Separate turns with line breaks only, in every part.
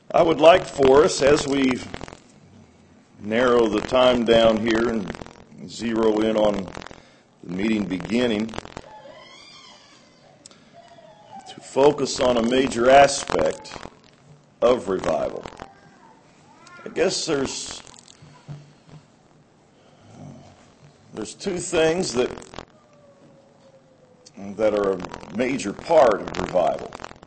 I would like for us, as we narrow the time down here and zero in on the meeting beginning, to focus on a major aspect of revival. I guess there's two things that are a major part of revival.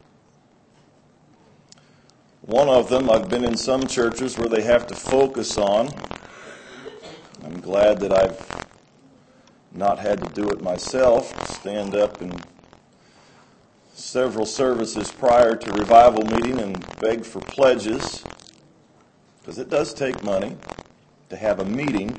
One of them, I've been in some churches where they have to focus on. I'm glad that I've not had to do it myself, stand up in several services prior to revival meeting and beg for pledges, because it does take money to have a meeting.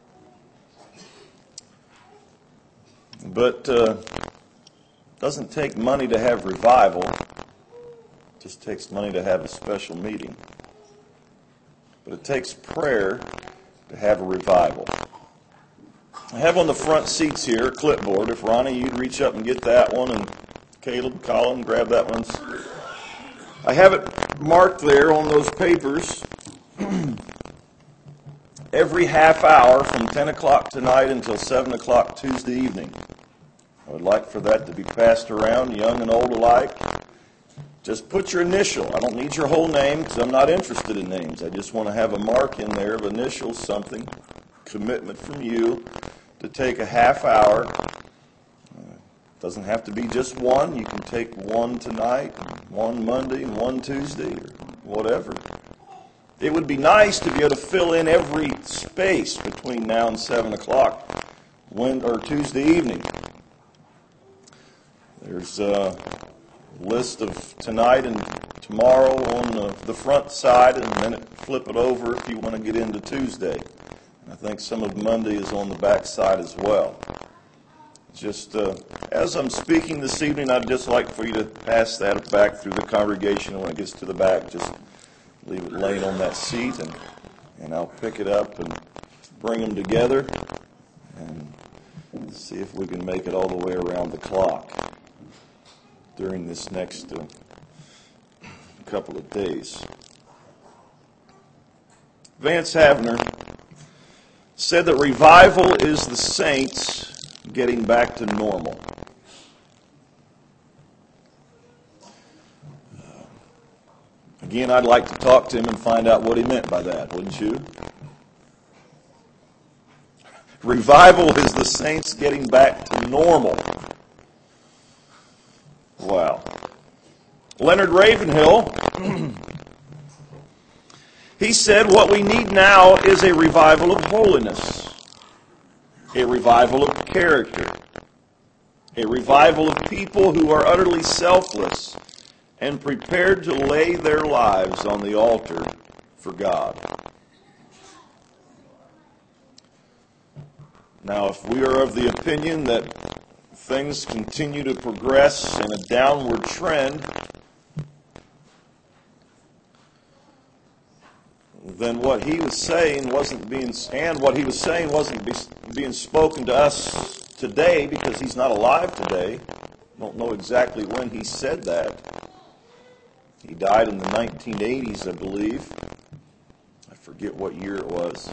But it doesn't take money to have revival. It just takes money to have a special meeting. But it takes prayer to have a revival. I have on the front seats here a clipboard. If Ronnie, you'd reach up and get that one, and Caleb, Colin, grab that one. I have it marked there on those papers. Every half hour from 10 o'clock tonight until 7 o'clock Tuesday evening. I would like for that to be passed around, young and old alike. Just put your initial. I don't need your whole name because I'm not interested in names. I just want to have a mark in there of initials, something, commitment from you to take a half hour. Doesn't have to be just one. You can take one tonight, one Monday, and one Tuesday, or whatever. It would be nice to be able to fill in every space between now and 7 o'clock Tuesday evening. There's a list of tonight and tomorrow on the front side, and then flip it over if you want to get into Tuesday. I think some of Monday is on the back side as well. Just as I'm speaking this evening, I'd just like for you to pass that back through the congregation. When it gets to the back, just leave it laying on that seat, and I'll pick it up and bring them together and see if we can make it all the way around the clock during this next couple of days. Vance Havner said that revival is the saints getting back to normal. Again, I'd like to talk to him and find out what he meant by that, wouldn't you? Revival is the saints getting back to normal. Wow. Leonard Ravenhill, he said, what we need now is a revival of holiness, a revival of character, a revival of people who are utterly selfless and prepared to lay their lives on the altar for God. Now, if we are of the opinion that things continue to progress in a downward trend, then what he was saying wasn't being spoken to us today, because he's not alive today. Don't know exactly when he said that. He died in the 1980s, I believe. I forget what year it was.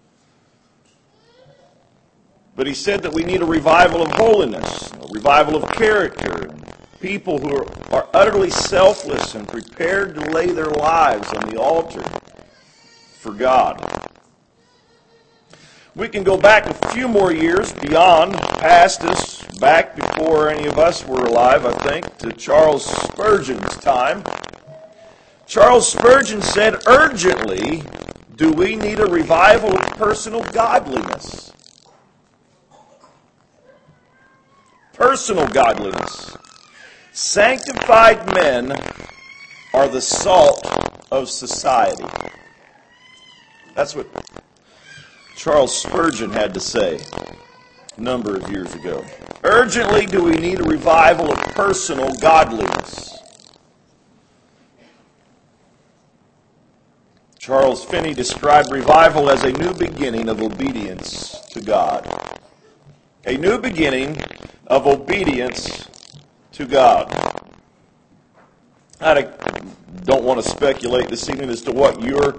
But he said that we need a revival of holiness, a revival of character, people who are utterly selfless and prepared to lay their lives on the altar for God. We can go back a few more years beyond, past us, back before any of us were alive, I think, to Charles Spurgeon's time. Charles Spurgeon said, urgently, do we need a revival of personal godliness? Personal godliness. Sanctified men are the salt of society. That's what Charles Spurgeon had to say a number of years ago. Urgently do we need a revival of personal godliness. Charles Finney described revival as a new beginning of obedience to God. A new beginning of obedience to God. I had a Don't want to speculate this evening as to what your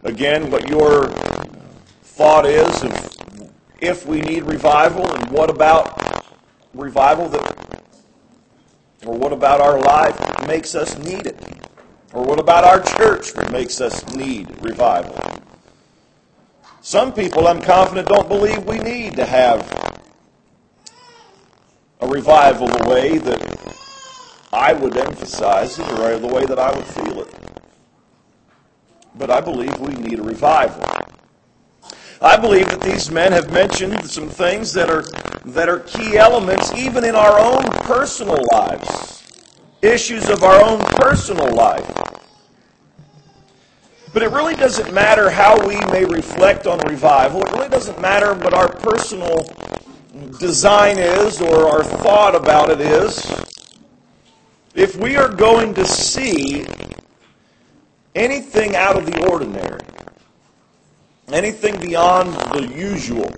thought is of if we need revival, and what about revival or what about our life that makes us need it? Or what about our church that makes us need revival? Some people, I'm confident, don't believe we need to have a revival the way that I would emphasize it, or the way that I would feel it. But I believe we need a revival. I believe that these men have mentioned some things that are key elements even in our own personal lives, issues of our own personal life. But it really doesn't matter how we may reflect on revival. It really doesn't matter what our personal design is or our thought about it is. If we are going to see anything out of the ordinary, anything beyond the usual,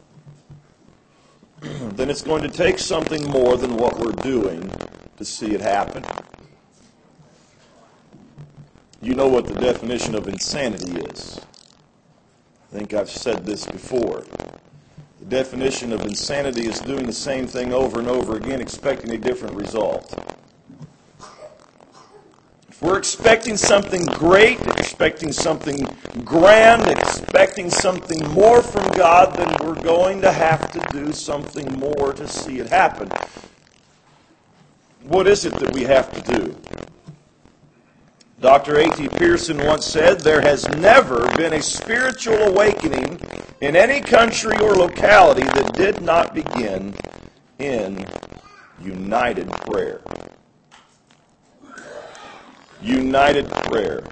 then it's going to take something more than what we're doing to see it happen. You know what the definition of insanity is. I think I've said this before. The definition of insanity is doing the same thing over and over again, expecting a different result. If we're expecting something great, expecting something grand, expecting something more from God, then we're going to have to do something more to see it happen. What is it that we have to do? Dr. A.T. Pierson once said, "There has never been a spiritual awakening in any country or locality that did not begin in united prayer." United prayer.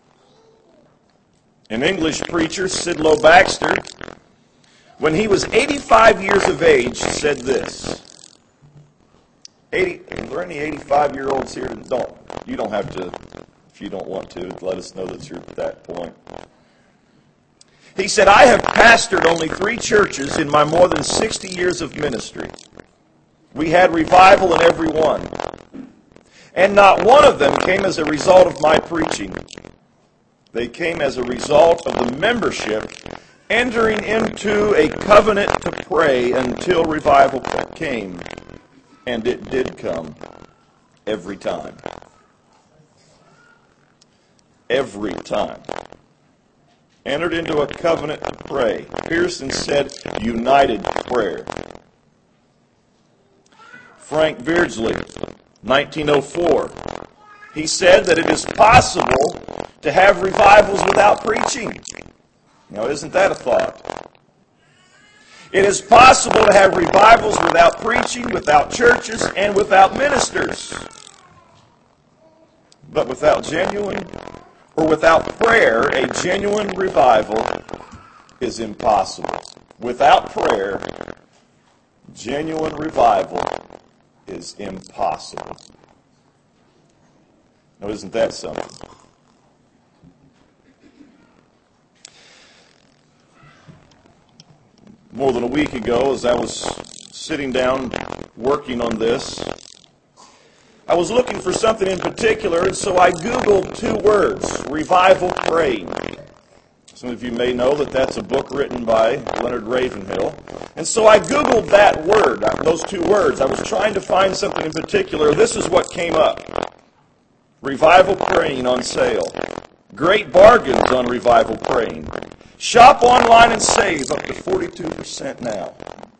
An English preacher, Sidlow Baxter, when he was 85 years of age, said this. Are there any 85-year-olds here? You don't have to, if you don't want to, let us know that you're at that point. He said, "I have pastored only 3 churches in my more than 60 years of ministry. We had revival in every one. And not one of them came as a result of my preaching. They came as a result of the membership entering into a covenant to pray until revival came. And it did come every time." Every time. Entered into a covenant to pray. Pierson said, united prayer. Frank Beardsley, 1904, he said that it is possible to have revivals without preaching. Now, isn't that a thought? It is possible to have revivals without preaching, without churches, and without ministers. But without prayer, a genuine revival is impossible. Without prayer, genuine revival is impossible. Now, isn't that something? More than a week ago, as I was sitting down working on this, I was looking for something in particular, and so I Googled 2 words, revival praying. Some of you may know that that's a book written by Leonard Ravenhill. And so I Googled that word, those 2 words. I was trying to find something in particular. This is what came up. Revival praying on sale. Great bargains on revival praying. Shop online and save up to 42% now.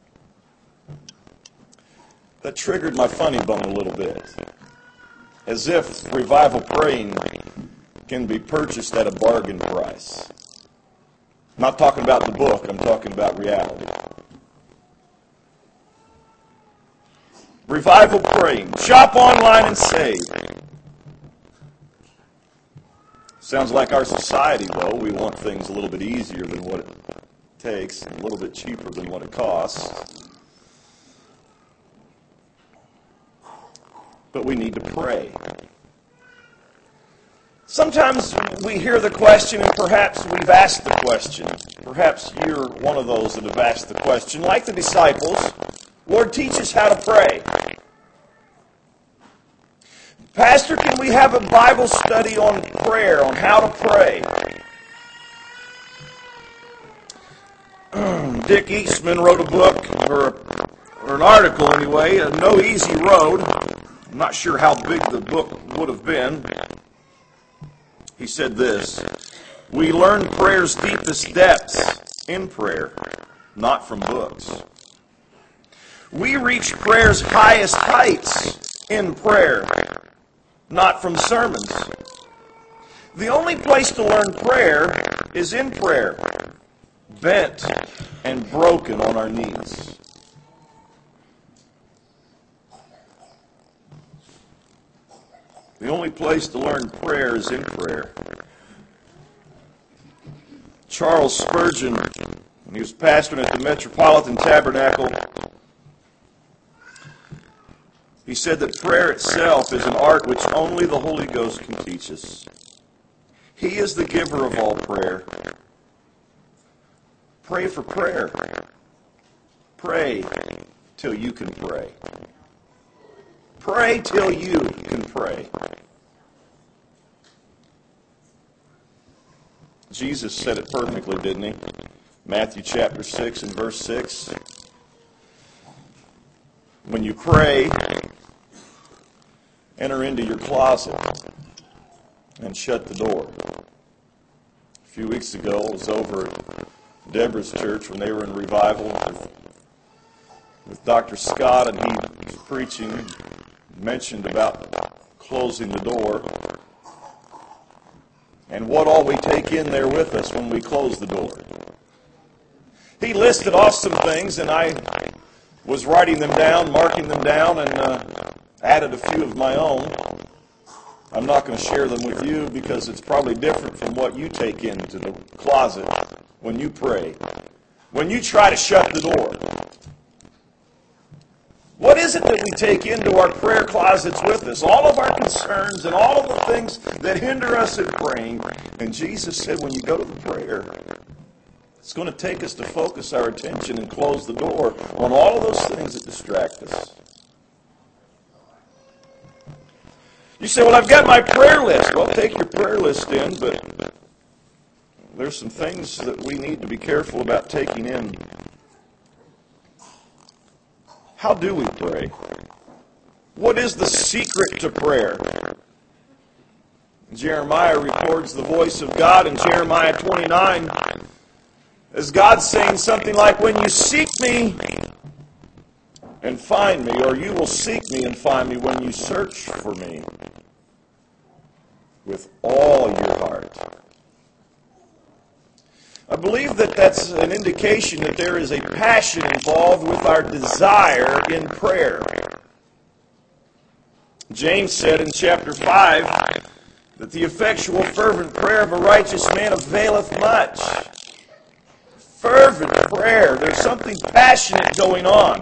That triggered my funny bone a little bit. As if revival praying can be purchased at a bargain price. I'm not talking about the book, I'm talking about reality. Revival praying. Shop online and save. Sounds like our society, though. We want things a little bit easier than what it takes, and a little bit cheaper than what it costs. But we need to pray. Sometimes we hear the question, and perhaps we've asked the question. Perhaps you're one of those that have asked the question, like the disciples, Lord, teach us how to pray. Pastor, can we have a Bible study on prayer, on how to pray? Dick Eastman wrote a book, or an article anyway, No Easy Road. I'm not sure how big the book would have been. He said this: we learn prayer's deepest depths in prayer, not from books. We reach prayer's highest heights in prayer, not from sermons. The only place to learn prayer is in prayer, bent and broken on our knees. The only place to learn prayer is in prayer. Charles Spurgeon, when he was pastoring at the Metropolitan Tabernacle, he said that prayer itself is an art which only the Holy Ghost can teach us. He is the giver of all prayer. Pray for prayer. Pray till you can pray. Pray till you can pray. Jesus said it perfectly, didn't he? Matthew chapter 6 and verse 6. When you pray, enter into your closet and shut the door. A few weeks ago, I was over at Deborah's church when they were in revival with Dr. Scott, and he was preaching, mentioned about closing the door and what all we take in there with us when we close the door. He listed off some things, and I was writing them down, marking them down, and added a few of my own. I'm not going to share them with you because it's probably different from what you take into the closet when you pray, when you try to shut the door. What is it that we take into our prayer closets with us? All of our concerns and all of the things that hinder us in praying. And Jesus said when you go to the prayer, it's going to take us to focus our attention and close the door on all of those things that distract us. You say, well, I've got my prayer list. Well, take your prayer list in, but there's some things that we need to be careful about taking in. How do we pray? What is the secret to prayer? Jeremiah records the voice of God in Jeremiah 29 as God saying something like, when you seek me and find me, or you will seek me and find me when you search for me with all your heart. I believe that that's an indication that there is a passion involved with our desire in prayer. James said in chapter 5 that the effectual fervent prayer of a righteous man availeth much. Fervent prayer. There's something passionate going on.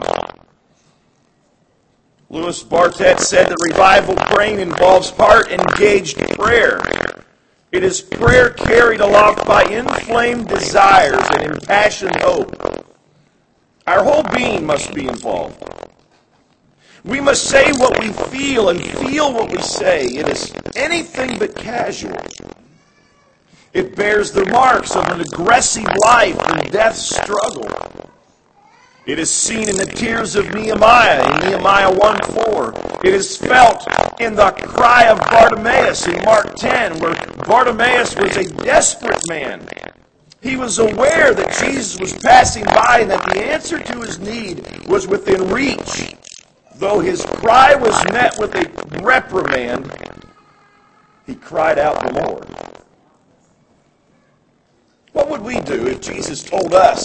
Louis Bartet said that revival praying involves heart-engaged prayer. It is prayer carried aloft by inflamed desires and impassioned hope. Our whole being must be involved. We must say what we feel and feel what we say. It is anything but casual. It bears the marks of an aggressive life and death struggle. It is seen in the tears of Nehemiah in Nehemiah 1:4. It is felt in the cry of Bartimaeus in Mark 10, where Bartimaeus was a desperate man. He was aware that Jesus was passing by and that the answer to his need was within reach. Though his cry was met with a reprimand, he cried out the more. What would we do if Jesus told us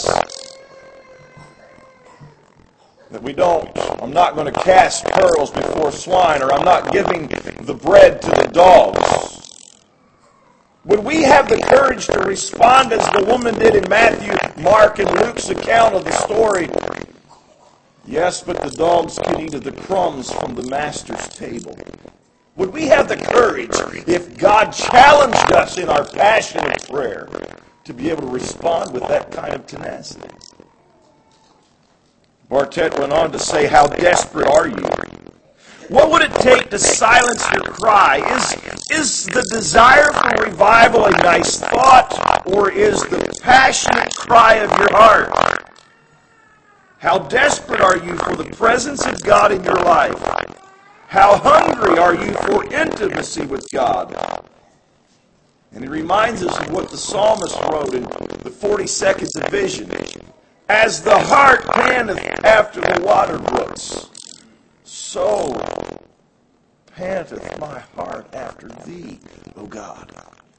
that I'm not going to cast pearls before swine, or I'm not giving the bread to the dogs? Would we have the courage to respond as the woman did in Matthew, Mark, and Luke's account of the story? Yes, but the dogs can eat of the crumbs from the master's table. Would we have the courage, if God challenged us in our passionate prayer, to be able to respond with that kind of tenacity? Bartet went on to say, how desperate are you? What would it take to silence your cry? Is the desire for revival a nice thought, or is the passionate cry of your heart? How desperate are you for the presence of God in your life? How hungry are you for intimacy with God? And he reminds us of what the psalmist wrote in the 42nd division. As the hart panteth after the water brooks, so panteth my heart after thee, O God.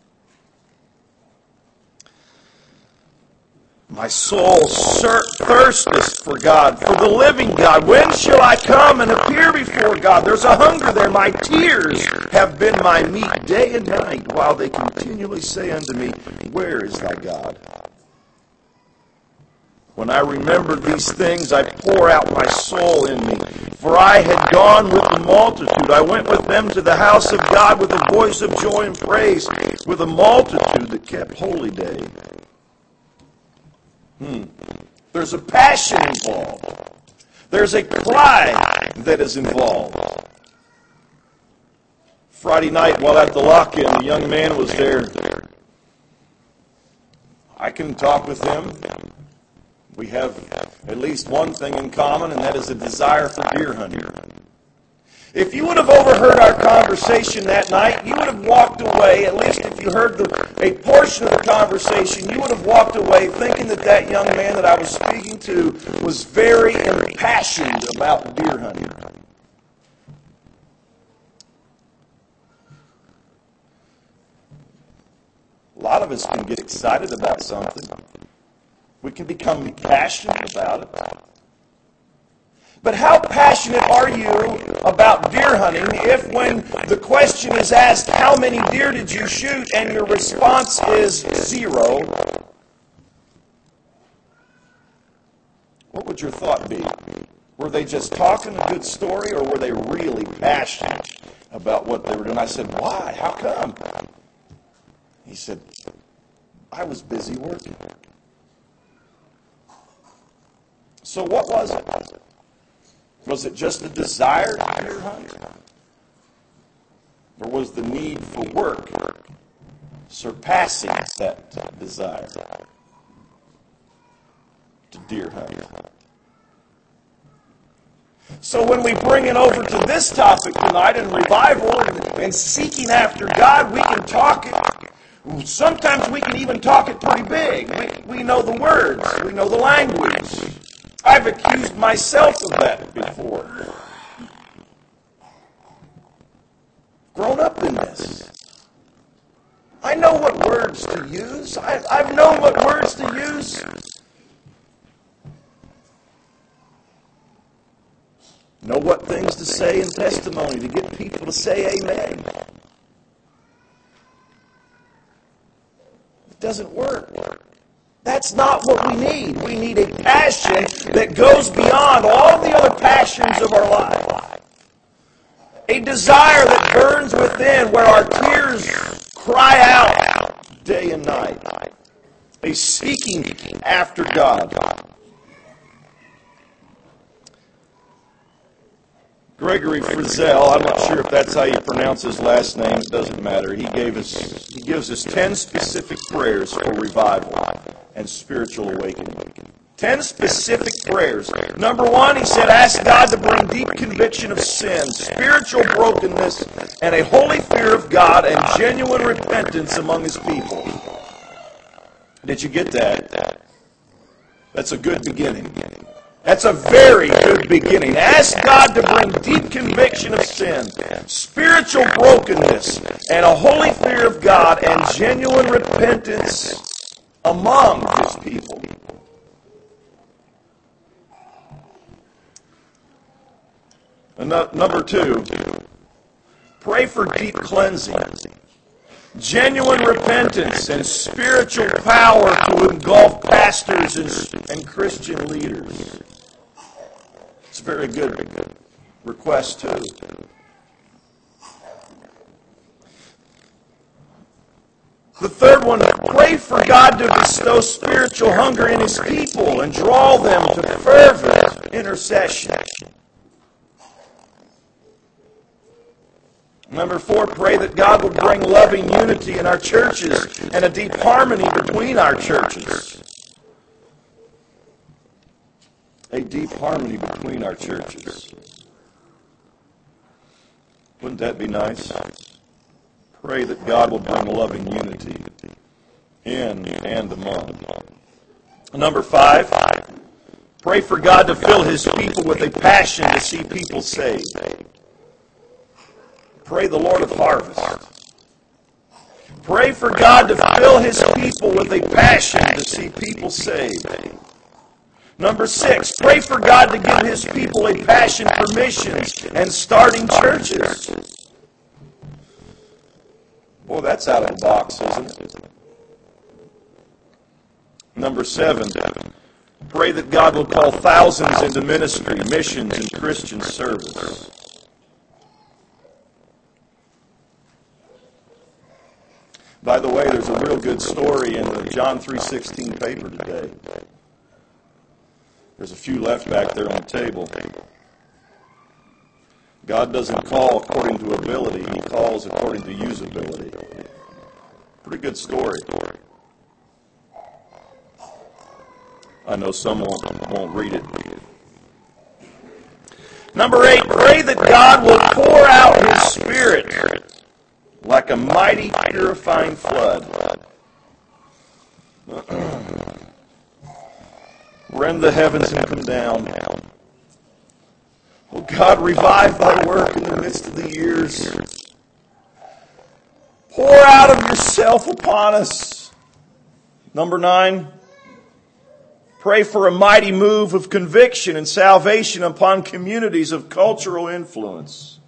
My soul thirsteth for God, for the living God. When shall I come and appear before God? There's a hunger there. My tears have been my meat day and night, while they continually say unto me, where is thy God? When I remember these things, I pour out my soul in me. For I had gone with the multitude. I went with them to the house of God with a voice of joy and praise, with a multitude that kept holy day. There's a passion involved. There's a cry that is involved. Friday night, while at the lock-in, the young man was there. I can talk with him. We have at least one thing in common, and that is a desire for deer hunting. If you would have overheard our conversation that night, you would have walked away, at least if you heard a portion of the conversation, you would have walked away thinking that that young man that I was speaking to was very impassioned about deer hunting. A lot of us can get excited about something. We can become passionate about it. But how passionate are you about deer hunting if when the question is asked, how many deer did you shoot, and your response is 0? What would your thought be? Were they just talking a good story, or were they really passionate about what they were doing? I said, why? How come? He said, I was busy working. So what was it? Was it just a desire to deer hunt? Or was the need for work surpassing that desire to deer hunt? So when we bring it over to this topic tonight in revival and seeking after God, we can talk it. Sometimes we can even talk it pretty big. We know the words. We know the language. I've accused myself of that before. Grown up in this. I know what words to use. I've known what words to use. Know what things to say in testimony to get people to say amen. It doesn't work. That's not what we need. We need a passion that goes beyond all the other passions of our life. A desire that burns within, where our tears cry out day and night. A seeking after God. Gregory Frizzell, I'm not sure if that's how you pronounce his last name, it doesn't matter. He gives us 10 specific prayers for revival and spiritual awakening. 10 specific prayers. Number 1, he said, ask God to bring deep conviction of sin, spiritual brokenness, and a holy fear of God and genuine repentance among His people. Did you get that? That's a good beginning. That's a very good beginning. Ask God to bring deep conviction of sin, spiritual brokenness, and a holy fear of God and genuine repentance among His people. And number 2, pray for deep cleansing, genuine repentance, and spiritual power to engulf pastors and Christian leaders. It's a very good request, too. The third one, pray for God to bestow spiritual hunger in His people and draw them to fervent intercession. Number 4, pray that God will bring loving unity in our churches and a deep harmony between our churches. A deep harmony between our churches. Wouldn't that be nice? Pray that God will bring loving unity in and among. Number 5, pray for God to fill His people with a passion to see people saved. Pray the Lord of harvest. Pray for God to fill His people with a passion to see people saved. Number 6, pray for God to give His people a passion for missions and starting churches. Boy, that's out of the box, isn't it? Number 7, pray that God will call thousands into ministry, missions, and Christian service. By the way, there's a real good story in the John 3:16 paper today. There's a few left back there on the table. God doesn't call according to ability. He calls according to usability. Pretty good story. I know some won't read it. Number 8, pray that God will pour out His Spirit like a mighty purifying flood. Rend the heavens and come down. Oh God, revive Thy work in the midst of the years. Pour out of Yourself upon us. Number 9, pray for a mighty move of conviction and salvation upon communities of cultural influence.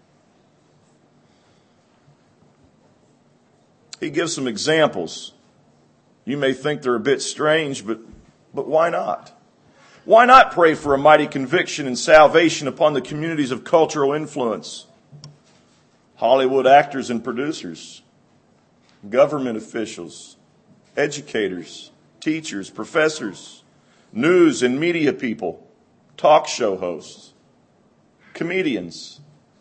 He gives some examples. You may think they're a bit strange, but why not? Why not pray for a mighty conviction and salvation upon the communities of cultural influence? Hollywood actors and producers, government officials, educators, teachers, professors, news and media people, talk show hosts, comedians,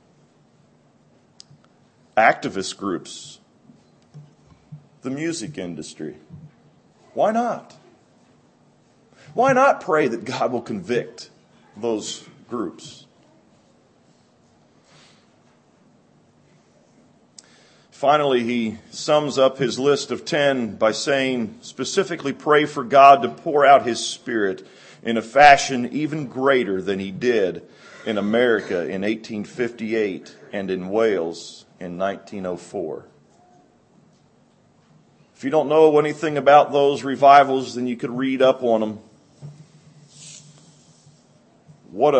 activist groups, the music industry. Why not? Why not pray that God will convict those groups? Finally, he sums up his list of 10 by saying, specifically pray for God to pour out His Spirit in a fashion even greater than He did in America in 1858 and in Wales in 1904. If you don't know anything about those revivals, then you could read up on them. What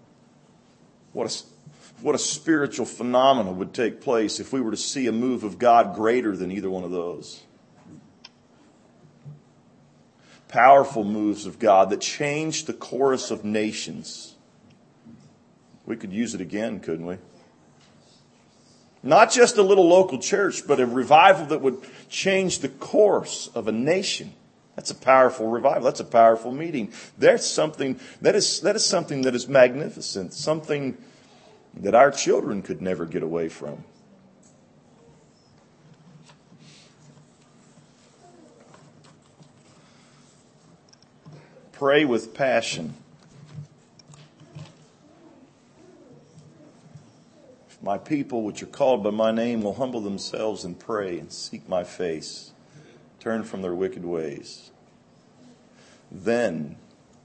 a spiritual phenomena would take place if we were to see a move of God greater than either one of those. Powerful moves of God that changed the course of nations. We could use it again, couldn't we? Not just a little local church, but a revival that would change the course of a nation. That's a powerful revival. That's a powerful meeting. There's something that is something that is magnificent, something that our children could never get away from. Pray with passion. If my people, which are called by my name, will humble themselves and pray and seek my face, turn from their wicked ways, then,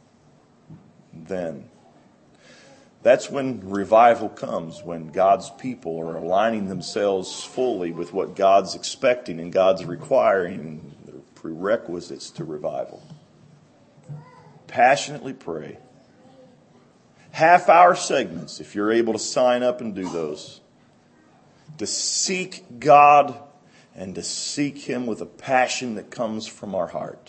that's when revival comes, when God's people are aligning themselves fully with what God's expecting and God's requiring, the prerequisites to revival. Passionately pray. Half-hour segments, if you're able to sign up and do those, to seek God and to seek Him with a passion that comes from our heart.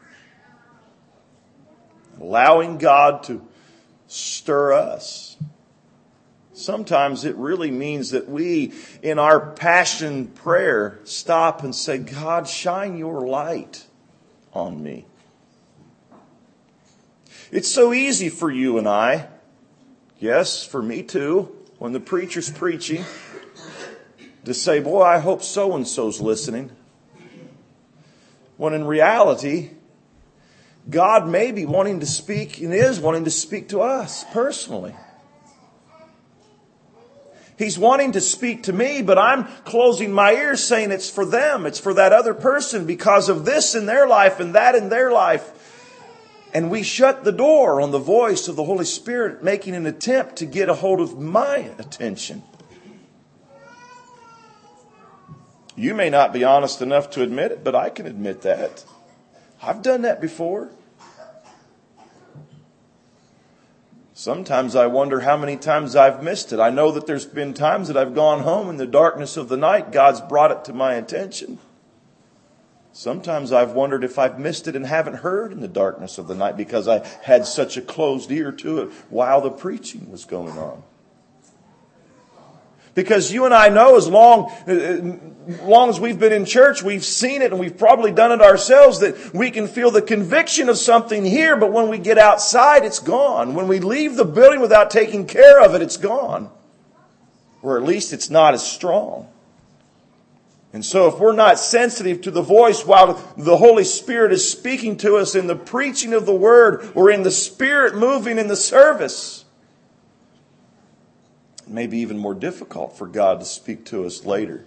Allowing God to stir us. Sometimes it really means that we, in our passion prayer, stop and say, God, shine your light on me. It's so easy for you and I, yes, for me too, when the preacher's preaching, to say, boy, I hope so-and-so's listening. When in reality, God may be wanting to speak and is wanting to speak to us personally. He's wanting to speak to me, but I'm closing my ears saying it's for them. It's for that other person because of this in their life and that in their life. And we shut the door on the voice of the Holy Spirit making an attempt to get a hold of my attention. You may not be honest enough to admit it, but I can admit that. I've done that before. Sometimes I wonder how many times I've missed it. I know that there's been times that I've gone home in the darkness of the night. God's brought it to my attention. Sometimes I've wondered if I've missed it and haven't heard in the darkness of the night because I had such a closed ear to it while the preaching was going on. Because you and I know as long as we've been in church, we've seen it and we've probably done it ourselves that we can feel the conviction of something here, but when we get outside, it's gone. When we leave the building without taking care of it, it's gone. Or at least it's not as strong. And so if we're not sensitive to the voice while the Holy Spirit is speaking to us in the preaching of the Word or in the Spirit moving in the service, it may be even more difficult for God to speak to us later.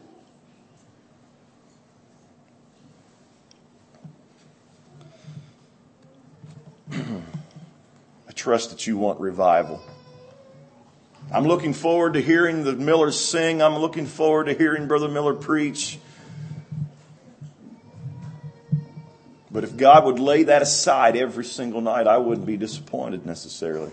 I trust that you want revival. I'm looking forward to hearing the Millers sing. I'm looking forward to hearing Brother Miller preach. But if God would lay that aside every single night, I wouldn't be disappointed necessarily.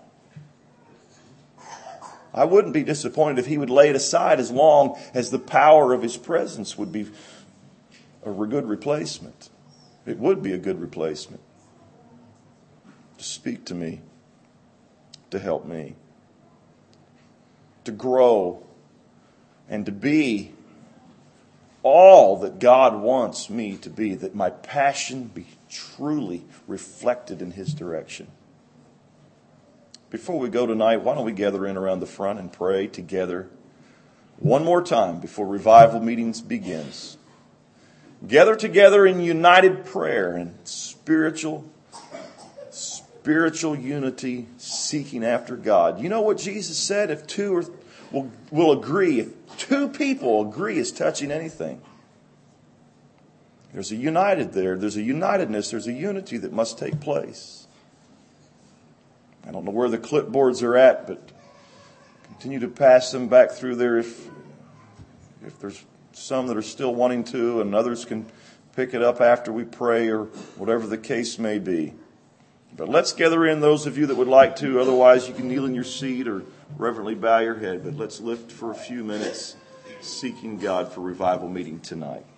I wouldn't be disappointed if He would lay it aside as long as the power of His presence would be a good replacement. It would be a good replacement to speak to me, to help me, to grow, and to be all that God wants me to be, that my passion be truly reflected in His direction. Before we go tonight, why don't we gather in around the front and pray together one more time before revival meetings begins. Gather together in united prayer and spiritual unity, seeking after God. You know what Jesus said? If two will agree, if two people agree as touching anything, there's a unitedness, there's a unity that must take place. I don't know where the clipboards are at, but continue to pass them back through there if there's some that are still wanting to, and others can pick it up after we pray or whatever the case may be. But let's gather in those of you that would like to. Otherwise, you can kneel in your seat or reverently bow your head. But let's lift for a few minutes, seeking God for revival meeting tonight.